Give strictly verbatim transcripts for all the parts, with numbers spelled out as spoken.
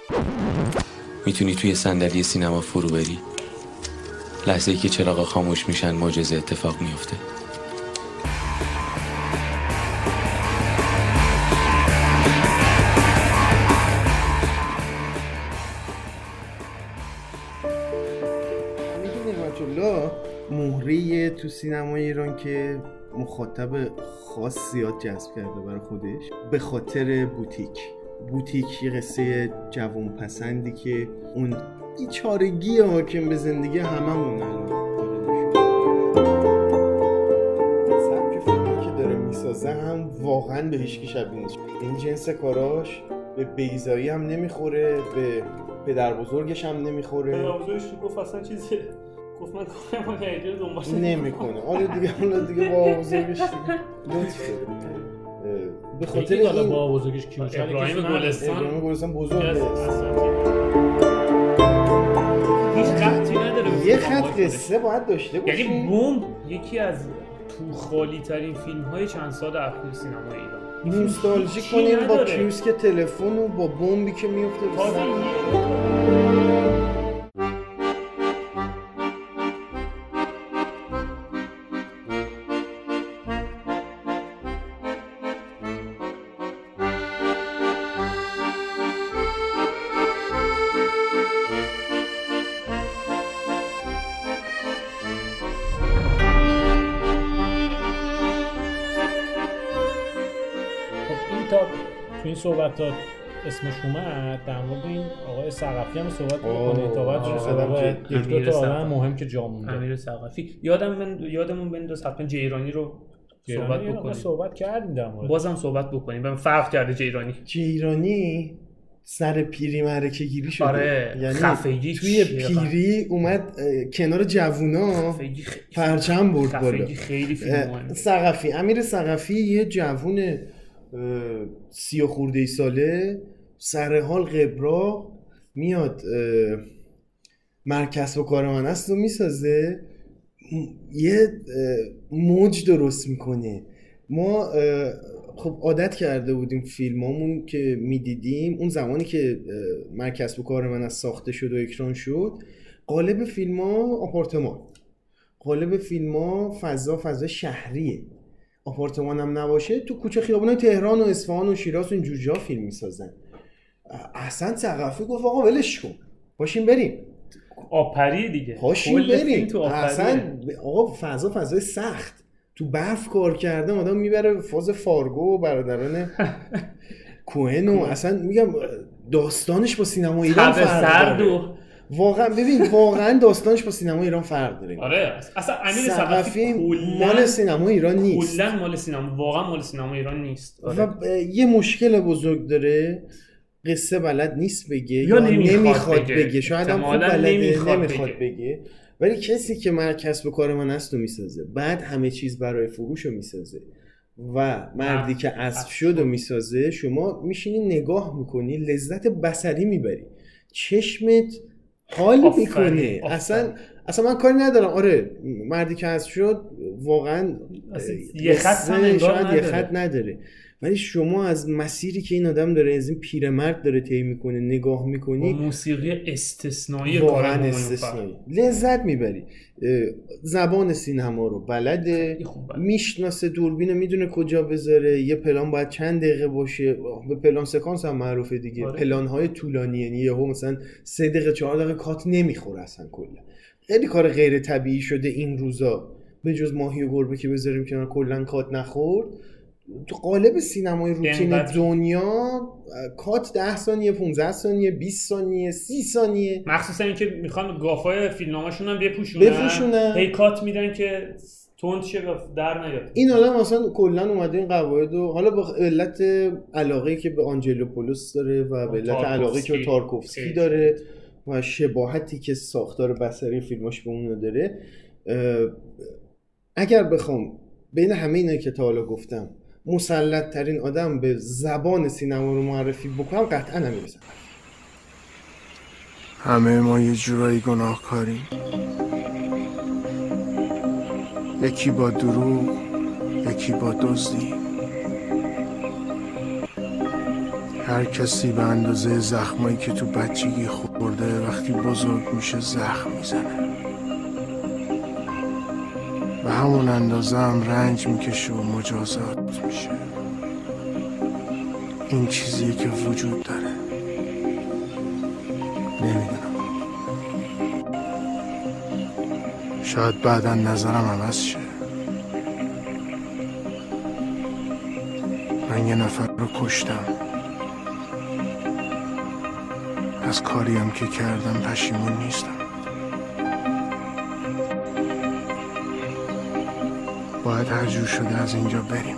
میتونی توی صندلی سینما فرو بری. لحظه‌ای که چراغا خاموش میشن معجزه اتفاق میفته. مهره تو سینمای ایران که مخاطب خاص زیاد جذب کرده برای خودش به خاطر بوتیک. بوتیک یه قصه جوان پسندی که اون بیچارگی حاکم به زندگی هممون سبک فیلمی که داره میسازه هم واقعا به هیچکی شبیه نیست. این جنس کاراش به بیزایی هم نمیخوره، به پدر بزرگش هم نمیخوره. پدر بزرگش گفت اصلا چیزی گفت من کارم رو هیجان دنبال نمیکنه. آره دیگه حالا دیگه با بزرگش دیگه لطفه به خاطر این حالا با بزرگش کی میشه؟ ابراهیم گلستان. ابراهیم گلستان بزرگ است. هیچ خطی نداره. یه خط قصه باید داشته باشه. یعنی بوم یکی از تو خالی ترین فیلم های چند سال اخیر سینمای ایران. نوستالژی کنیم با کیوسک تلفن و با بمبی که میفته تو این صحبت ها اسمش اومد در مورد این آقای ثقفی هم صحبت بکنید تا بعد صحبت یک دو تا آدم مهم که جا مونده. امیر ثقفی یادم من یادمون بنداز حتما جیرانی رو صحبت بکنیم. صحبت کردیم در مورد بازم صحبت بکنیم. من فرق کرده جیرانی. جیرانی سر پیری معرکه گیری شده. آره. یعنی خفگی توی پیری اومد کنار جوونا پرچم برد بالا. خیلی فیلم ثقفی امیر ثقفی یه جوون سی و خورده ای ساله سر حال قبرا میاد مرکز و کار من است و میسازه، یه موج درست میکنه. ما خب عادت کرده بودیم فیلمامون که میدیدیم اون زمانی که مرکز و کار من است ساخته شد و اکران شد، قالب فیلم ها آپارتمان، قالب فیلم ها فضا فضا شهریه، آپارتمان هم نباشه تو کوچه خیابونای تهران و اصفهان و شیراز و اینجور جا فیلم میسازن. احسن ثقفی گفت آقا ولش کن باشیم بریم آپری دیگه، باشیم بریم. احسن آقا فضا فضای سخت، تو برف کار کرده آدم میبره فاز فارگو و برادران کوهن و اصلا میگم داستانش با سینما ایران فرق داره. واقعا ببین واقعا داستانش با سینما ایران فرق داره. آره اصلا امیر ثقفی مال سینما ایران نیست، کلا مال سینما واقعا مال سینما ایران نیست. آره. و یه مشکل بزرگ داره، قصه بلد نیست بگه یا, یا نمیخواد, نمیخواد بگه. بگه شاید هم خوب بلده نمیخواد, نمیخواد بگه. بگه ولی کسی که مرکز به کار من است رو میسازه، بعد همه چیز برای فروش رو میسازه و مردی که اسب شد رو میسازه، شما میشینی نگاه میکنی لذت بصری میبری، چشمت حال میکنه. اصلا اصلا من کاری ندارم. آره مردی که اسب شد واقعا یه خط هم شاید یه خط نداره، ولی شما از مسیری که این آدم داره از این پیرمرد داره طی میکنه نگاه میکنی، موسیقی استثنایی واقعا استثنایی لذت میبری. زبان سینما رو بلده، میشناسه دوربین، میدونه کجا بذاره، یه پلان باید چند دقیقه باشه، به پلان سکانس هم معروفه دیگه. آره. پلان های طولانی، یعنی یهو مثلا سه دقیقه چهار دقیقه کات نمیخوره اصلا. کلا خیلی کار غیر طبیعی شده این روزا، به جز ماهی و گربه که بذاریم کنار کلا کات نخورد. تو قالب سینمای روتین دنیا کات ده ثانیه، پانزده ثانیه، بیست ثانیه، سی ثانیه، مخصوصا اینکه میخوان گافای فیلمنامه‌شون هم بپوشونن بپوشونن هی کات میدن که تند شه در نیاد. این آدم اصلا کلا اومده این قواعد و حالا به علت علاقه‌ای که به آنجلوپولوس داره و به علت علاقه‌ای که به تارکوفسکی داره و شباهتی که ساختار بصری فیلماش به اون داره، اگر بخوام بین همه اینا که تا حالا گفتم مسلط ترین آدم به زبان سینما رو معرفی بکنم قطعا امیر ثقفی. همه ما یه جورایی گناهکاریم، یکی با دروغ، یکی با دزدی. هر کسی به اندازه زخمایی که تو بچگی خورده وقتی بزرگ میشه زخم میزنه، به همون اندازه هم رنج میکشه و مجازات میشه. این چیزیه که وجود داره. نمیدونم، شاید بعداً نظرم عوض شه. من یه نفر رو کشتم، از کاریم که کردم پشیمون نیستم. باید هر جور شده از اینجا بریم.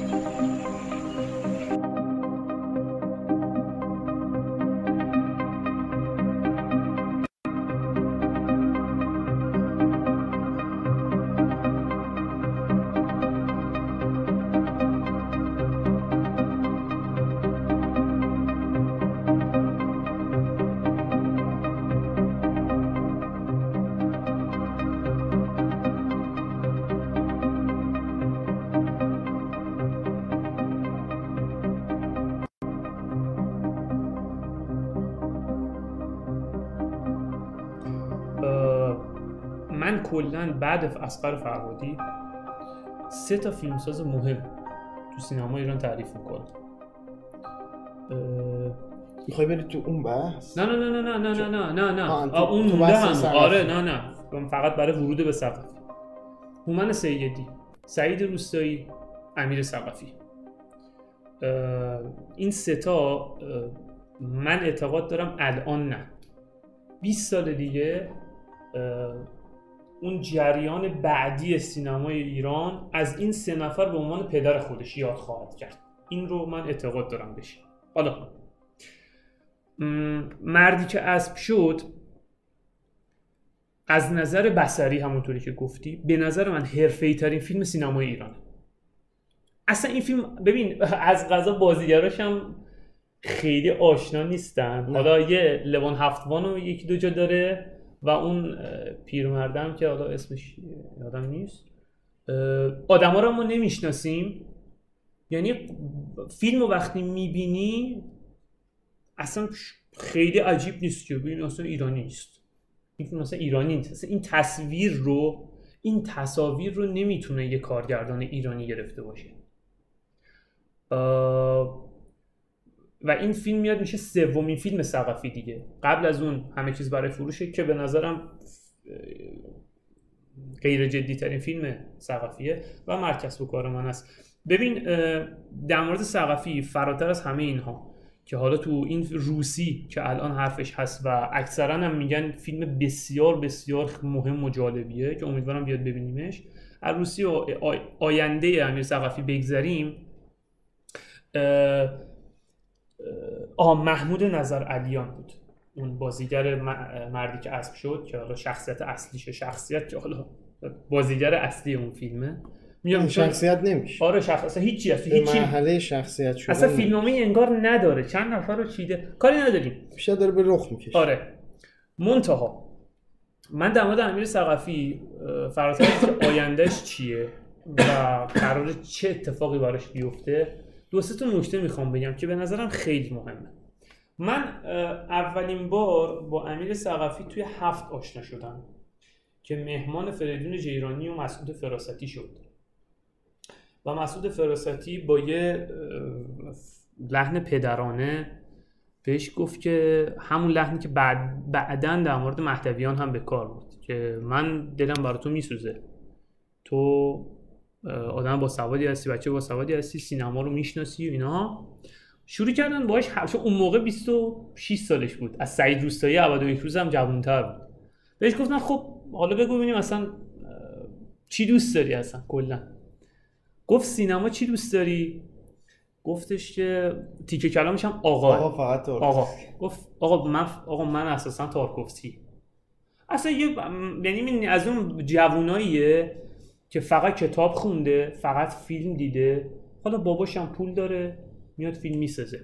من کلاً بعد اصغر فرهادی سه تا فیلمساز مهم تو سینما ایران تعریف میکنم. میخوای بری تو اون بحث؟ نه نه نه نه نه نه نه نه آه، نه اون تو مونده بحث هم. آره نه نه فقط برای ورود به ثقافی. هومن سیدی، سعید روستایی، امیر ثقفی. این سه تا من اعتقاد دارم الان نه بیست سال دیگه اون جریان بعدی سینمای ایران از این سه نفر به عنوان پدر خودش یاد خواهد کرد. این رو من اعتقاد دارم بشه. حالا مردی که اسب شد از نظر بصری همونطوری که گفتی به نظر من حرفه‌ای ترین فیلم سینمای ایرانه. اصلا این فیلم ببین از قضا بازیگراش هم خیلی آشنا نیستن. حالا یه لوان هفتوان رو یکی دو جا داره و اون پیرمردم که حالا اسمش یادم نیست. آدم ها رو ما نمیشناسیم. یعنی فیلم رو وقتی میبینی اصلا خیلی عجیب نیست که ببین اصلا ایرانی نیست. این فیلم اصلا ایرانی نیست. اصلا این تصویر رو این تصاویر رو نمیتونه یه کارگردان ایرانی گرفته باشه. و این فیلم میاد میشه سومین فیلم ثقفی دیگه. قبل از اون همه چیز برای فروشه که به نظرم غیر جدی ترین فیلم ثقفیه و مرکز و کار من است. ببین در مورد ثقفی فراتر از همه اینها که حالا تو این روسی که الان حرفش هست و اکثرا هم میگن فیلم بسیار بسیار مهم و جالبیه که امیدوارم بیاد ببینیمش، از روسی و آینده امیر ثقفی بگذریم. آه محمود نظر علیان بود اون بازیگر مردی که اسب شد که حالا شخصیت اصلیشه، شخصیت که حالا بازیگر اصلی اون فیلمه میگم شخصیت نمیشه. آره شخص اصلا هیچی هست به مرحله شخصیت شدن اصلا فیلمنامه انگار نداره، چند نفر رو چیده کاری نداریم، بیشتر داره به رخ میکشه. آره منتها من در مورد امیر ثقفی فراتر از آیندهش چیه و قراره چه اتفاقی براش بیفته دو سه تا نکته میخوام بگم که به نظرم خیلی مهمه. من اولین بار با امیر ثقفی توی هفت آشنا شدم که مهمان فریدون جیرانی و مسعود فراستی شد و مسعود فراستی با یه لحن پدرانه بهش گفت که همون لحنی که بعد بعداً در مورد مهدویان هم به کار بود که من دلم برای تو میسوزه، تو آدم با سوادی هستی، بچه با سوادی هستی، سینما رو میشناسی و اینا. شروع کردن باهاش چون اون موقع بیست و شش سالش بود، از سعید روستایی عبد و یک روز هم جوان‌تر بود. بهش گفتن خب حالا بگو ببینیم اصلا چی دوست داری اصلا کلا. گفت سینما چی دوست داری؟ گفتش که تیکه کلامش هم آقا آقا فقط آقا گفت آقا من آقا من اساسا تارکوفسکی. اصلا یه یعنی از اون جووناییه که فقط کتاب خونده، فقط فیلم دیده، حالا باباش هم پول داره میاد فیلم میسازه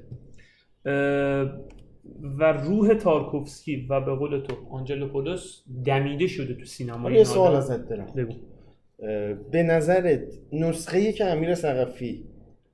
و روح تارکوفسکی و به قول تو آنجلوپولوس دمیده شده تو سینما. یه سوال ازت دارم. بگو. به نظرت نسخه‌ای که امیر ثقفی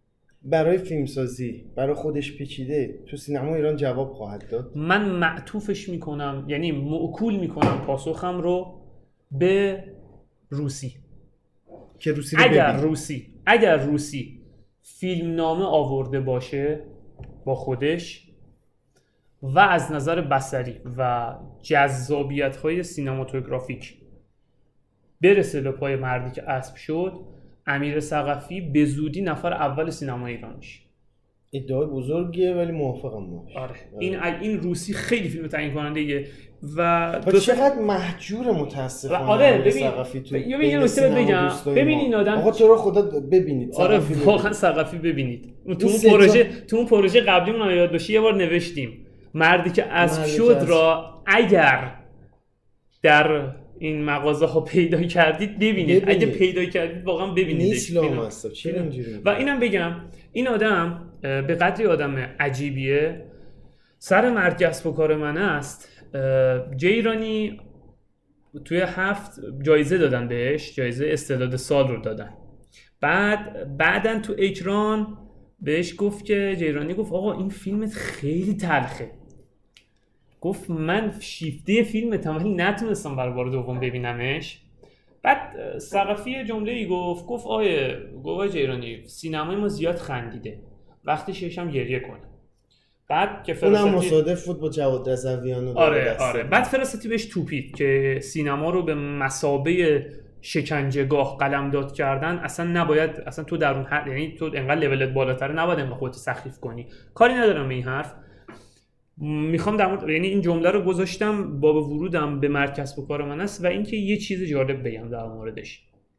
برای فیلمسازی برای خودش پیچیده تو سینما ایران جواب خواهد داد؟ من معطوفش میکنم، یعنی معکول میکنم پاسخم رو به روسی. که روسی رو اگر ببین. روسی اگر روسی فیلمنامه آورده باشه با خودش و از نظر بصری و جذابیت‌های سینماتوگرافیک برسه به پای مردی که اسب شد، امیر ثقفی به زودی نفر اول سینما ایران میشه. ادعای بزرگیه ولی موافقم باش. آره این این روسی خیلی فیلم تعیین کننده ایه و دو چقدر محجور متاسفانه. آره ببین تو یه یه نکته بگم، ببین این آدم آقا تو رو خدا ببینید. آره واقعا ثقفی ببینید. تو اون پروژه تو اون پروژه قبلیمون یاد باشه یه بار نوشتیم مردی که اسب شد را اگر در این مغازه ها پیدا کردید ببینید, ببینید. اگه پیدا کردید واقعا ببینیدش. و اینم بگم این آدم به قدری آدم عجیبیه، سر مرگ کسب و کار من است. جیرانی توی هفت جایزه دادن بهش، جایزه استعداد سال رو دادن. بعد بعدن تو اکران بهش گفت که جیرانی گفت آقا این فیلمت خیلی تلخه. گفت من شیفته فیلمتم ولی نتونستم برای بار دوم ببینمش. بعد ثقفی جمله ای گفت گفت آیه گواه جیرانی سینمای ما زیاد خندیده، وقتی ششم گریه کنه. بعد که فراستی اونم مصادف بود با جواد رضویان. آره آره بعد فراستی بهش توپید که سینما رو به مثابه شکنجهگاه قلمداد کردن، اصلا نباید، اصلا تو در اون حد، یعنی تو انقدر لولت بالاتره نباید انقدر خودت سخیف کنی. کاری ندارم به این حرف، میخوام در مورد، یعنی این جمله رو گذاشتم باب ورودم به مرکز و کار من است. و اینکه یه چیز جالب بگم در موردش،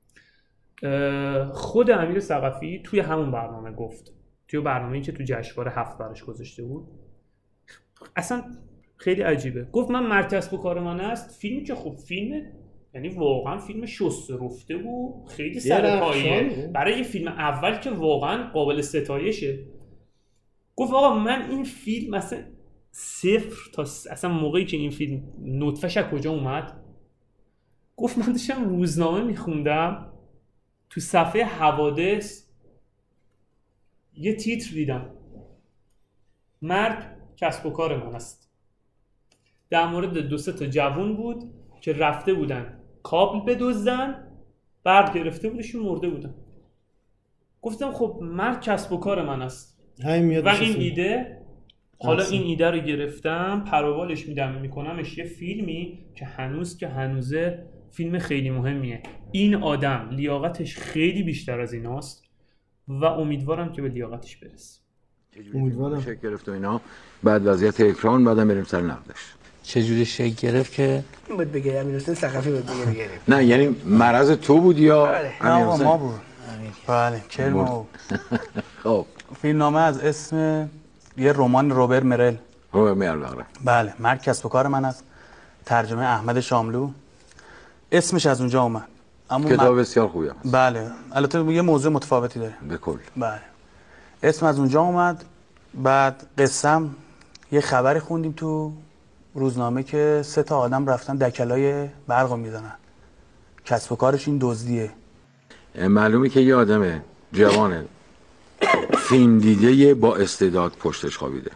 خود امیر ثقفی توی همون برنامه گفت، توی برنامه‌ای که تو جشنواره هفت براش گذاشته بود، اصلا خیلی عجیبه، گفت من مرکز و کار من است فیلمی که خب فیلم، یعنی واقعا فیلم شسته رفته بود، خیلی سرپایه برای یه فیلم اول که واقعا قابل ستایشه. گفت آقا من این فیلم مثلا صفر تا اصلا موقعی که این فیلم نطفه‌ش از کجا اومد، گفت من داشتم روزنامه میخوندم تو صفحه حوادث یه تیتر دیدم مرگ کسب و کار من است، در مورد دو سه تا جوون بود که رفته بودن کابل بدزدن، برق گرفته بودشون مرده بودن. گفتم خب مرگ کسب و کار من است و این ایده، حالا این ایده رو گرفتم پروبالش میدم میکنمش یه فیلمی که هنوز که هنوزه فیلم خیلی مهمیه. این آدم لیاقتش خیلی بیشتر از ایناست و امیدوارم که به لیاقتش برسه. امیدوارم. شکل گرفت و اینا، بعد وضعیت اکران، بعدم بریم سر نقدش. چجوری شکل گرفت که این بود بگه امیر حسین ثقفی بود بگه بگه نه یعنی مرض تو بود یا امیر حسین؟ ما بود. بله کرما بود. خب فیلمنامه از اسم یه رمان روبر مرل. روبر مرل. بله مرگ کسب و کار من است، ترجمه احمد شاملو. اسمش از اونجا اومد. اما کتاب بسیار خوبی است. بله البته یه موضوع متفاوتی داره به کل. بله اسم از اونجا اومد. بعد قسم یه خبری خوندیم تو روزنامه که سه تا آدم رفتن دکلای برقو میزنن، کسب و کارش این دزدیه. معلومه که یه آدم جوانه فیلم دیده با استعداد پشتش خوابیده.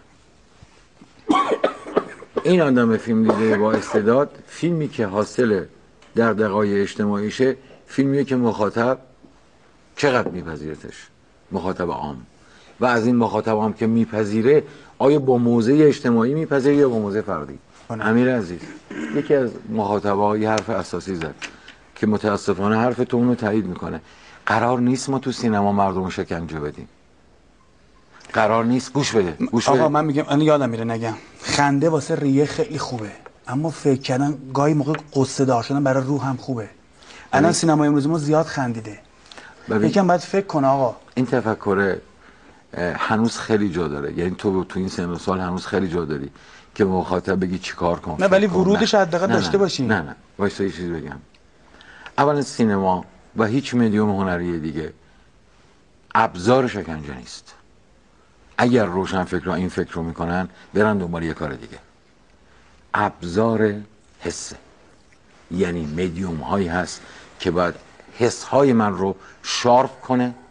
این آدم فیلم دیده با استعداد، فیلمی که حاصل دغدغه‌های اجتماعیشه، فیلمیه که مخاطب چقدر میپذیرتش، مخاطب عام، و از این مخاطب عام که میپذیره آیا با موضع اجتماعی میپذیره یا با موضع فردی. امیر عزیز یکی از مخاطب‌ها یه حرف اساسی زد که متاسفانه حرف تو اونو تایید میکنه. قرار نیست ما تو سینما مردم شکنجه بدیم، قرار نیست. گوش بده گوش بده آقا من میگم، من یادم میره نگم، خنده واسه ریه خیلی خوبه، اما فکر کردن گاهی موقع قصه دار شدن برای روح هم خوبه. الان سینما امروز ما زیاد خندیده، یکم باید فکر کنه آقا. این تفکر هنوز خیلی جا داره، یعنی تو تو این سن و سال هنوز خیلی جا داری که مخاطب بگی چیکار کن. نه ولی ورودش حداقل داشته باشیم. نه نه وایسا یه چیزی بگم. اولا سینما و هیچ مدیوم هنری دیگه ابزار شکنجه نیست. اگر روشن فکرها این فکر رو میکنن برن دنبال یه کار دیگه. ابزار حسه، یعنی مدیوم هایی هست که باید حس های من رو شارپ کنه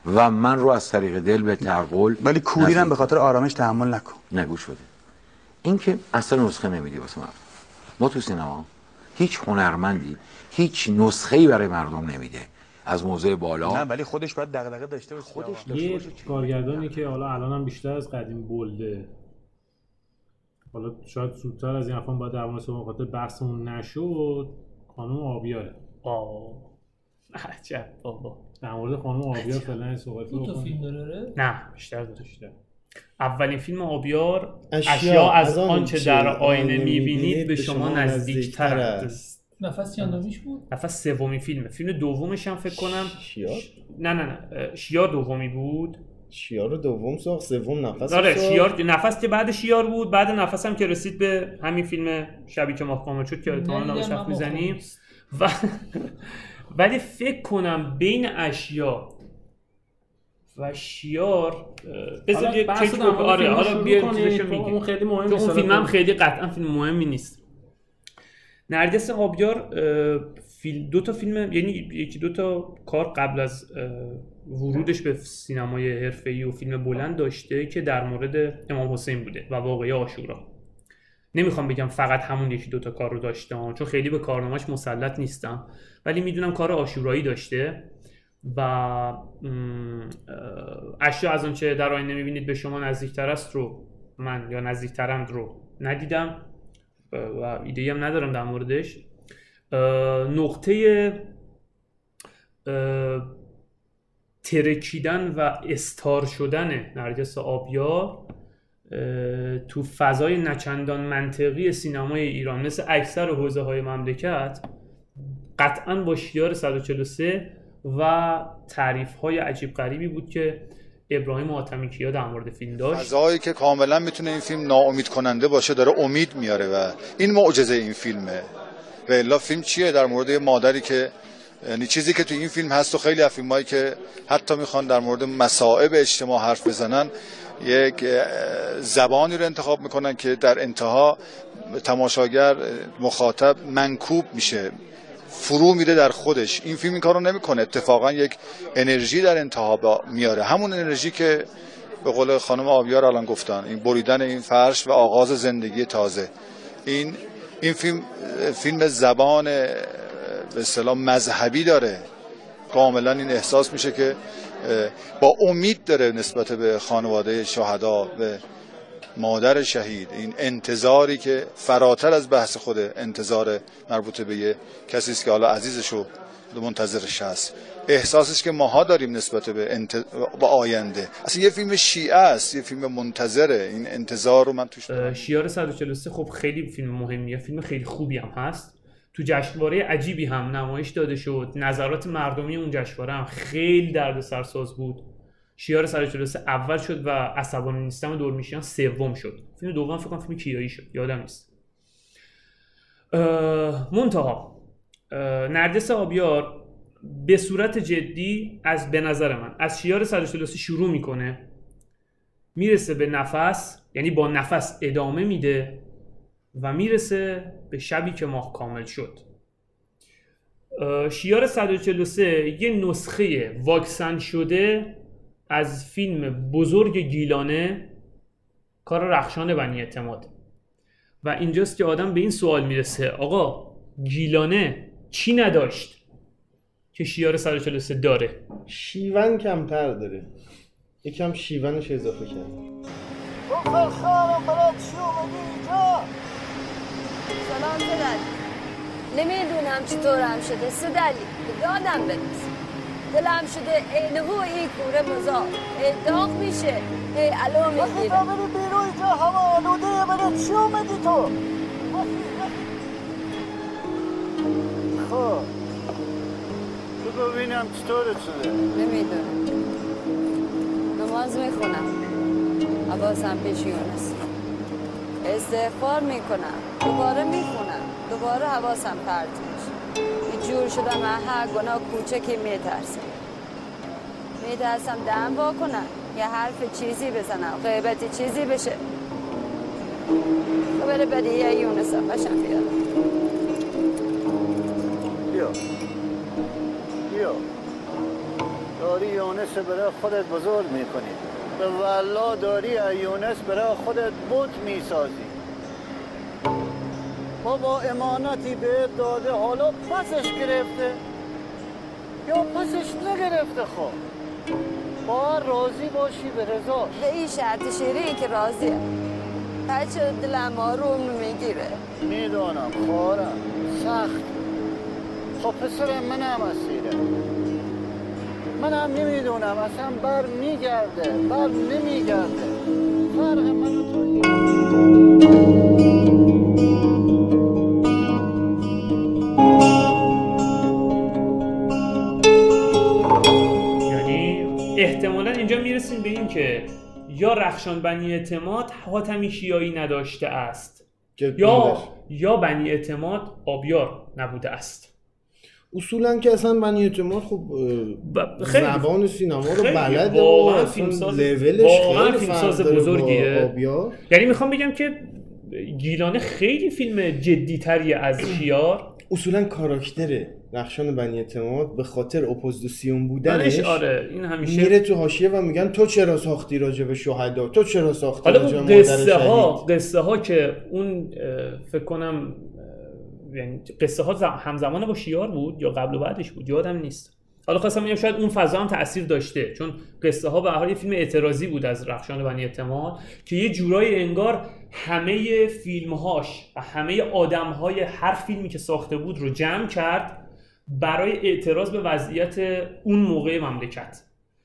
و من رو از طریق دل به تعقل. ولی کوری هم به خاطر آرامش تحمل نکن. نگوش بده. این که اصلا نسخه نمیدی واسه مردم. ما تو سینما هیچ هنرمندی هیچ نسخه‌ای برای مردم نمیده از موضع بالا. نه ولی خودش باید دغدغه داشته باشه. خودش یه کارگردانی که حالا الان هم بیشتر از قدیم بلده، حالا شاید زودتر از این افغان باید در مورد صحبت خاطر بحثمون نشد، خانم آبیاره. آه عجب بابا. در مورد خانم آبیار فعلا صحبت دو تا فیلم داره؟ نه بیشتر دو تا بیشتر. اولین فیلم آبیار اشیا, اشیا از آن آنچه در آینه میبینید به شما نزدیکتر است. نفس چندمیش بود؟ نفس سومی فیلمه. فیلم دومش هم فکر کنم شیار؟ نه نه نه شیار دومی بود. شیار دوم ساخت، سوم نفس. آره شیار نفس که بعد شیار بود، بعد نفس هم که رسید به همین فیلم شبی که ماه کامل شد که احتمالاً نامش حرف میزنیم. و ولی فکر کنم بین اشیا و شیار بذار یه چک بکنم. آره حالا بیا چیزشو میگم. اون خیلی مهمه. اون فیلم هم خیلی قطعا فیلم مهمی نیست. نرگس آبیار دو تا فیلم، یعنی یکی دو تا کار قبل از ورودش به سینمای حرفه‌ای و فیلم بلند داشته که در مورد امام حسین بوده و واقعه عاشورا. نمیخوام بگم فقط همون یکی دو تا کار رو داشته چون خیلی به کارنامه‌اش مسلط نیستم، ولی میدونم کار عاشورایی داشته و اشیا از آنچه در آینه میبینید به شما نزدیکتر است رو من یا نزدیکترند رو ندیدم و ایده‌ای هم ندارم در موردش. نقطه ترکیدن و استار شدن نرگس آبیار تو فضای نچندان منطقی سینمای ایران مثل اکثر حوزه های مملکت قطعاً با شیار صد و چهل و سه و تعریف های عجیب غریبی بود که ابراهیم حاتمی‌کیا در مورد فیلم داشت. فضایی که کاملا میتونه این فیلم ناامید کننده باشه داره امید میاره و این معجزه این فیلمه. و الا فیلم چیه؟ در مورد یه مادری که، یعنی چیزی که تو این فیلم هست و خیلی از فیلمایی که حتی میخوان در مورد مصائب اجتماع حرف بزنن یک زبانی رو انتخاب میکنن که در انتها تماشاگر مخاطب منکوب میشه، فرو میره در خودش. این فیلم این کارو نمیکنه، اتفاقا یک انرژی در انتها میاره، همون انرژی که به قول خانم آبیار الان گفتن، این بریدن این فرش و آغاز زندگی تازه. این این فیلم فیلم زبان به اصطلاح مذهبی داره، کاملا این احساس میشه که با امید داره نسبت به خانواده شهدا، به مادر شهید. این انتظاری که فراتر از بحث خود، انتظار مربوط به یه کسی است که حالا عزیزشو منتظرش هست، احساسش که ماها داریم نسبت به انت... با آینده. اصلا یه فیلم شیعه است، یه فیلم منتظره. این انتظار رو من توش دارم. شیار صد و چهل و سه خب خیلی فیلم مهمیه، فیلم خیلی خوبی هم هست. تو جشنواره عجیبی هم نمایش داده شد، نظرات مردمی اون جشنواره هم خیلی دردسرساز بود. شیار صد و چهل و سه اول شد و عصبانی نیستم دورمیشیان سوم شد. فیلم دوم فکر کنم فیلم کیایی شد، یادم نیست. منتها نرگس آبیار به صورت جدی از به نظر من از شیار صد و چهل و سه شروع میکنه، میرسه به نفس، یعنی با نفس ادامه میده و میرسه به شبی که ماه کامل شد. شیار صد و چهل و سه یه نسخه واکسن شده از فیلم بزرگ گیلانه، کار رخشان بنی اعتماد. و اینجاست که آدم به این سوال میرسه، آقا گیلانه چی نداشت که شیار صد و چهل و سه داره؟ شیون کمتر داره، یکم شیونش اضافه کرد. سلام دلال، نمیدونم چطورم شده سه دلیل یادم برس. دلم شده اینه هو این کوره مزار داغ میشه الو میگیره. وقتی تا بری بیرون اینجا هوا آلوده بره چی اومدی تو؟ خب تو ببینم چطورت شده؟ نمیدونم، نماز میخونم، حواسم پیش یونس، استغفار میکنم، دوباره میخونم، دوباره حواسم پرت میشه. یه جور شدم من هر گناه کوچکی میترسم میترسم دم وا کنم، یه حرف چیزی بزنم، غیبتی چیزی بشه. خبر بدی یه یونسم باشم بیارم. بیا بیا داری یونس برای خودت بزرگ میکنی، به والله داری یونس برای خودت بت میسازی. بابا امانتی بهت داده، حالا پسش گرفته یا پسش نگرفته. خب با راضی باشی به رضاش. به این شرط شیرین که راضیه، بچه دلم آروم میگیره. میدونم خورم سخت. خب پسرم منم اسیره، منم نمیدونم اصلا بر میگرده بر نمیگرده. فرق من و تویی. احتمالاً اینجا میرسیم به این که یا رخشان بنی اعتماد حاتمی شیایی نداشته است یا یا بنی اعتماد آبیار نبوده است. اصولا که اصلا بنی اعتماد خب زبان سینما رو بلده و اصلا لولش خیلی فیلمساز بزرگیه. یعنی میخوام بگم که گیلانه خیلی فیلم جدی تریه از شیار. اصولا کاراکتر رخشان بنی اعتماد به خاطر اپوزیسیون بودنش آره این همیشه میره تو حاشیه و میگن تو چرا ساختی راجع به شهدا، تو چرا ساختی راجع به مادر قصه ها شهید. قصه ها که اون فکر کنم یعنی قصه ها همزمان با شیار بود یا قبل و بعدش بود یادم نیست. حالا خواستم بگم شاید اون فضا هم تأثیر داشته، چون قصه ها به هر حال یه فیلم اعتراضی بود از رخشان بنی اعتماد که یه جورایی انگار همه فیلمهاش و همه آدمهای هر فیلمی که ساخته بود رو جمع کرد برای اعتراض به وضعیت اون موقع مملکت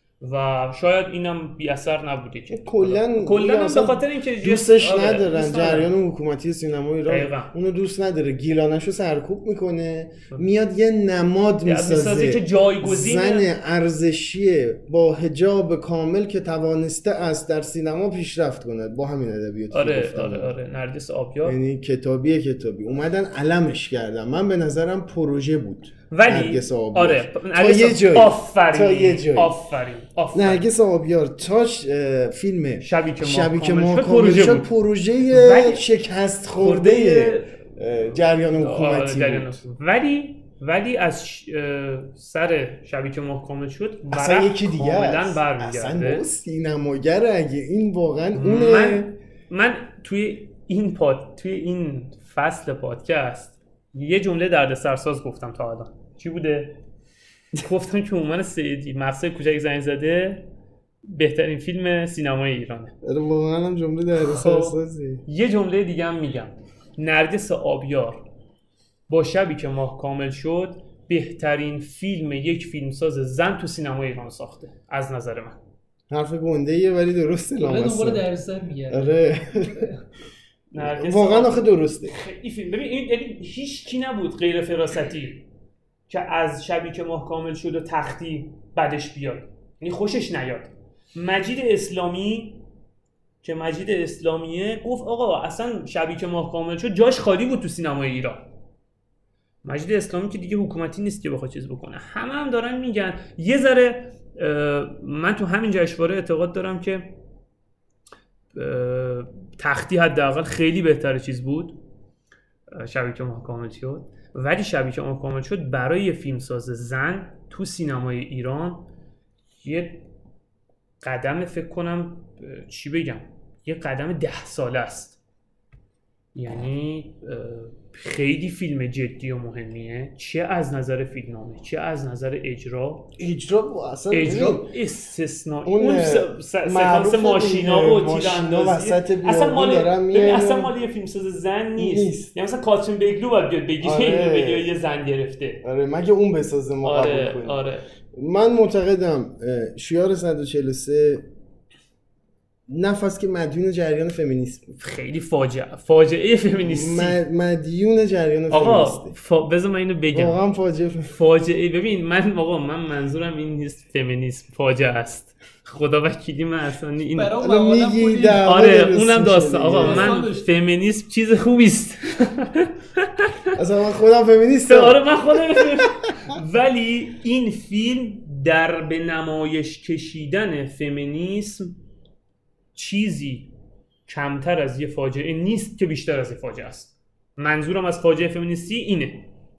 و شاید اینم بی اثر نبوده که کلا کلا به خاطر اینکه دوستش ندارن جریان حکومتی سینما ایران اونو دوست نداره، گیلانشو سرکوب میکنه، میاد یه نماد میسازه که جایگزین زن ارزشی با حجاب کامل که توانسته است در سینما پیشرفت کنه با همین ادبیات. آره آره آره نرگس آبیار، یعنی کتابی کتابی اومدن علمش کردن. من به نظرم پروژه بود ولی نرگس آبیار. آره تا یه جایی آفرین تا یه جایی آفرین آفرین نرگس آبیار تا فیلم شبی که شبی که ما کامل شد پروژه ولی... شکست خورده جریان حکومتی بود. ولی ولی از سر شبی که ما کامل شد اصلا یکی دیگه کاملا برمیگرده. اصلا با سینماگر اگه این واقعا اونه. من من توی این پاد توی این فصل پادکست یه جمله دردسرساز گفتم تا الان. چی بوده؟ گفتم که هومن سیدی مقصد کوچک زنگ زده بهترین فیلم سینمای ایرانه. واقعا هم جمله دردسرسازی. یه جمله دیگه هم میگم، نرگس آبیار با شبی که ماه کامل شد بهترین فیلم یک فیلمساز زن تو سینمای ایران ساخته از نظر من. حرف گنده‌ایه ولی درسته لامصب. دنبال دردسر میگه. آره. واقعا آخه درسته. این فیلم ببین این یعنی هیچ کی نبود غیر فراستی که از شبی که ماه کامل شد و تختی بعدش بیاد، یعنی خوشش نیاد. مجید اسلامی که مجید اسلامیه گفت آقا اصلا شبی که ماه کامل شد جاش خالی بود تو سینمای ایران. مجید اسلامی که دیگه حکومتی نیست که بخواد چیز بکنه. همه هم دارن میگن یه ذره من تو همین جشنواره اعتقاد دارم که تختی حداقل خیلی بهتره چیز بود شبی که ماه کامل شد، ولی شبی که ماه کامل شد برای فیلمساز زن تو سینمای ایران یه قدم فکر کنم چی بگم یه قدم ده ساله است. یعنی خیلی فیلم جدی و مهمیه، چه از نظر فیلمنامه چه از نظر اجرا. اجرا اصلا اجرا استثنایی. اون سکانس ماشینا و تیراندازی اصلا مال اصلا مال یه فیلمساز زن نیست, نیست. یعنی مثلا کاترین بیگلو باید بیاد بگی آره. بگی یه زن گرفته. آره مگه اون بسازه ما آره. قبول کنیم. آره. من معتقدم شیار صد و چهل و سه نفس که مدیون جریان فمینیسم خیلی فاجعه فاجعه فمینیستی مدیون جریان فمینیستی. آقا فا... بذار من اینو بگم واقعا فاجعه فاجعه. ببین من آقا من منظورم این نیست فمینیسم فاجعه است، خدا وکیلی من اصلا این میگی آره اونم داستان آقا من فمینیسم چیز خوبی است. اصلا من خودم فمینیستم. آره من خودم ولی این فیلم در به نمایش کشیدن فمینیسم چیزی کمتر از یه فاجعه نیست که بیشتر از یه فاجعه است. منظورم از فاجعه فمینیستی اینه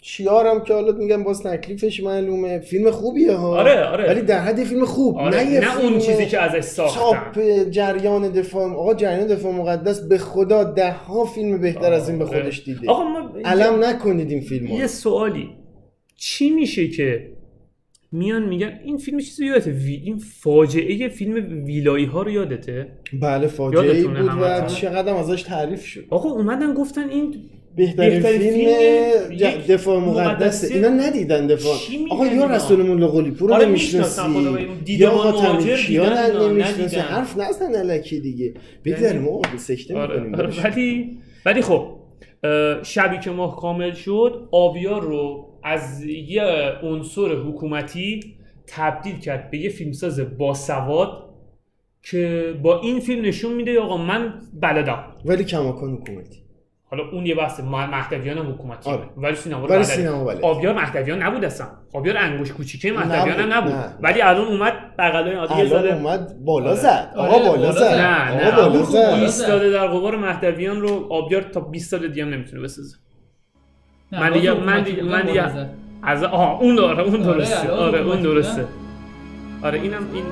چیارم که حالا میگم باز تکلیفش معلومه، فیلم خوبیه ها. آره آره. ولی در حد فیلم خوب، آره. نه, نه اون چیزی که ازش ساختن. چاپ جریان دفاع، آقا جریان دفاع مقدس به خدا ده ها فیلم بهتر از این به خودش دیده. آقا ما علم نکنید این فیلمو. یه سوالی، چی میشه که میان میگن این فیلم چیزی یادته وی... این فاجعه فیلم ویلایی ها رو یادته؟ بله فاجعه ای بود و چقدر ازش تعریف شد. آقا اومدن گفتن این بهترین فیلم ج... دفاع مقدسه. اینا ندیدن دفاع. آقا یا رسول الله قلی پور رو نمیشناسی یا آقا کیان نمیشناسی، حرف نزن الکی دیگه بگذاریم آقا سکته میکنیم. ولی ولی خب شبی که ماه کامل شد آبیار رو از یه عنصر حکومتی تبدیل کرد به یه فیلمساز باسواد که با این فیلم نشون میده آقا من بلدم، ولی کماکان حکومتی. حالا اون یه بحث مهدویان هم حکومتی آره. ولی سینما ولی سینما بلد. آبیار مهدویان نبود اصلا، آبیار انگوش کوچیکه مهدویان هم نبود نه. ولی الان اومد بغلای عادی الان زده، اومد بالا زد. آقا بالا زد. نه آقا بالا زد. ایستاده در قبار مهدویان رو آبیار تا بیست سال دیگه هم نمیتونه بسازه. من دیگه من دیگه من دیگه از آها اون داره اون درسته. آره اون درسته. آره اینم این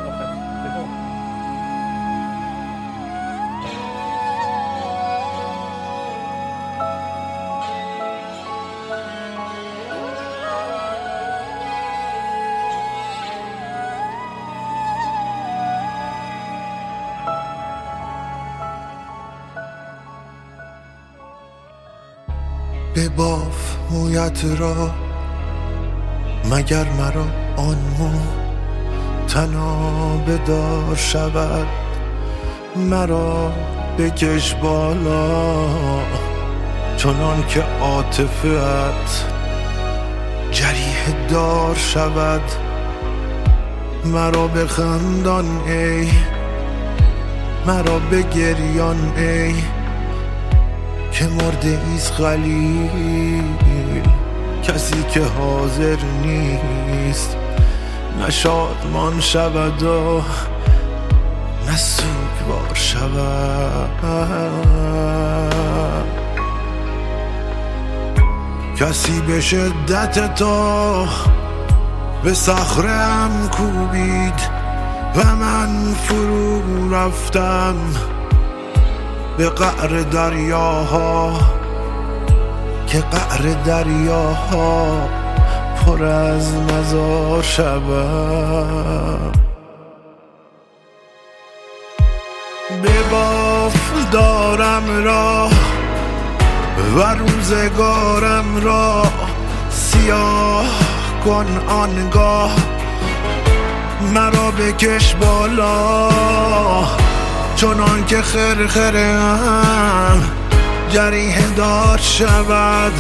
بباف مویت را مگر مرا آن مو تنها بدار شود، مرا بکش بالا چنان که عاطفه‌ات جریح دار شود، مرا بخندان ای مرا بگریان ای که مرده ایست خلیل، کسی که حاضر نیست نه شادمان شود و نه سوگوار شود، کسی به شدت تو به صخره‌ام کوبید و من فرو رفتم به قعر دریاها که قعر دریاها پر از مزار شود، بباف دارم را و روزگارم را سیاه کن آنگاه، مرا بکش بالا چنان که خرخره‌ام جریح دار شود،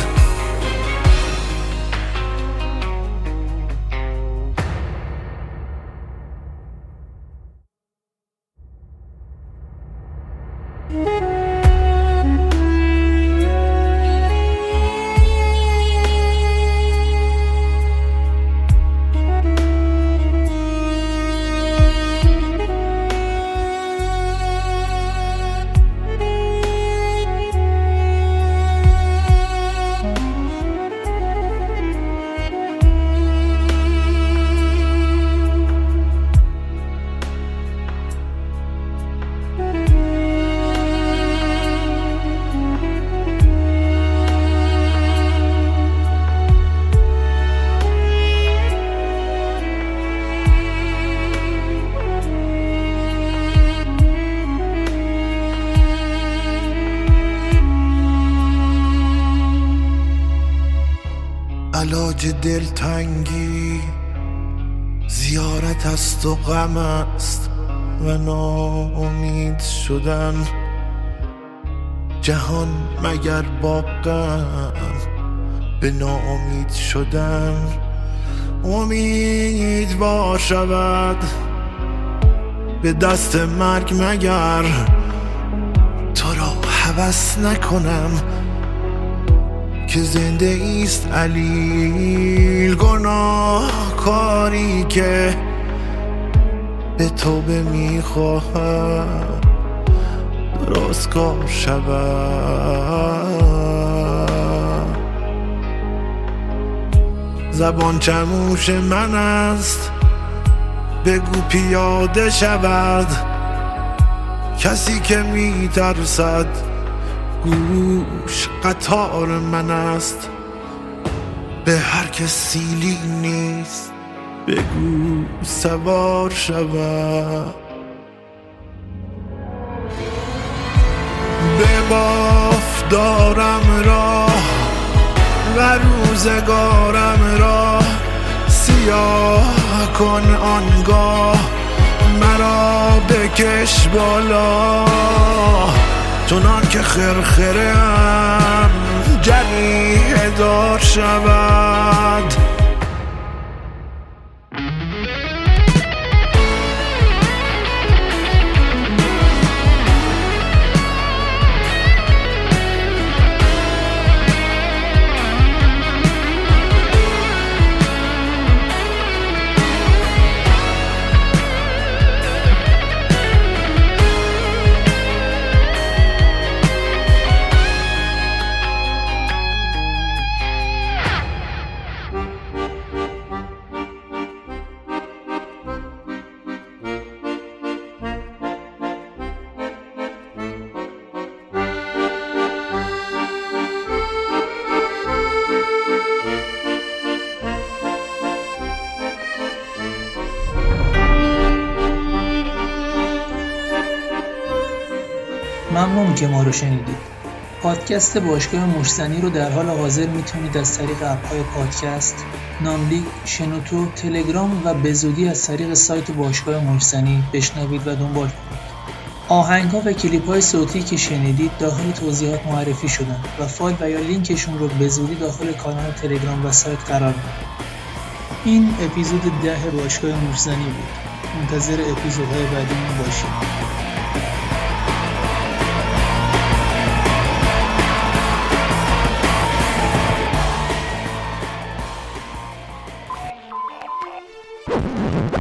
علاج دلتنگی زیارت است و غم است و ناامید شدن، جهان مگر با غم به ناامید شدن، امید با شود به دست مرگ مگر تو را هوس نکنم که زنده ایست علیل، گناه کاری که به توبه میخواهم درستکار شود، زبان چموش من است، بگو پیاده شود کسی که می ترسد، گوش قطار من است. به هر که سیلی نیست بگو سوار شود. به باف دارم راه و روزگارم را، سیاه کن آنگاه مرا بکش بالا، چنان که خرخره ام جریحه دار شود. ممنون که ما رو شنیدید. پادکست باشگاه موش‌زنی رو در حال حاضر میتونید از طریق اپ‌های پادکست، ناملیک، شنوتو، تلگرام و به زودی از طریق سایت باشگاه موش‌زنی بشنوید و دنبال کنید. آهنگ‌ها و کلیپ‌های صوتی که شنیدید داخل توضیحات معرفی شدن و فایل و یا لینکشون رو به زودی داخل کانال تلگرام و سایت قرار میدیم. این اپیزود ده باشگاه موش‌زنی بود. منتظر اپیزودهای بعدیمون باشید.